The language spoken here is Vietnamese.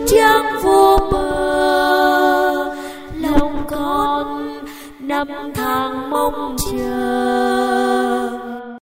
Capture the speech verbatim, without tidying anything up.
trang vô bờ, lòng con năm tháng mong chờ.